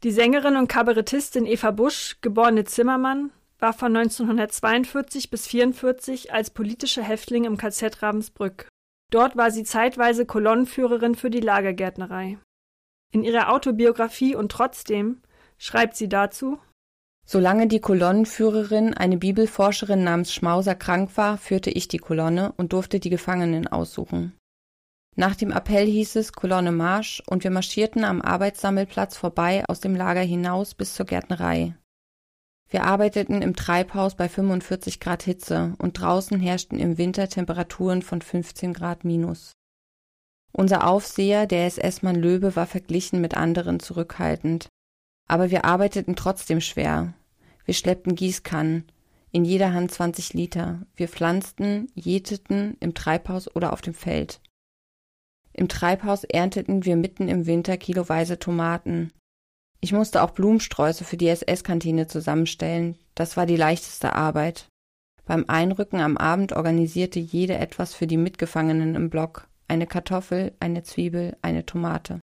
Die Sängerin und Kabarettistin Eva Busch, geborene Zimmermann, war von 1942 bis 1944 als politische Häftling im KZ Ravensbrück. Dort war sie zeitweise Kolonnenführerin für die Lagergärtnerei. In ihrer Autobiografie Und trotzdem schreibt sie dazu: Solange die Kolonnenführerin, eine Bibelforscherin namens Schmauser, krank war, führte ich die Kolonne und durfte die Gefangenen aussuchen. Nach dem Appell hieß es Kolonne Marsch und wir marschierten am Arbeitssammelplatz vorbei aus dem Lager hinaus bis zur Gärtnerei. Wir arbeiteten im Treibhaus bei 45 Grad Hitze und draußen herrschten im Winter Temperaturen von 15 Grad minus. Unser Aufseher, der SS-Mann Löbe, war verglichen mit anderen zurückhaltend. Aber wir arbeiteten trotzdem schwer. Wir schleppten Gießkannen, in jeder Hand 20 Liter. Wir pflanzten, jäteten im Treibhaus oder auf dem Feld. Im Treibhaus ernteten wir mitten im Winter kiloweise Tomaten. Ich musste auch Blumensträuße für die SS-Kantine zusammenstellen. Das war die leichteste Arbeit. Beim Einrücken am Abend organisierte jede etwas für die Mitgefangenen im Block. Eine Kartoffel, eine Zwiebel, eine Tomate.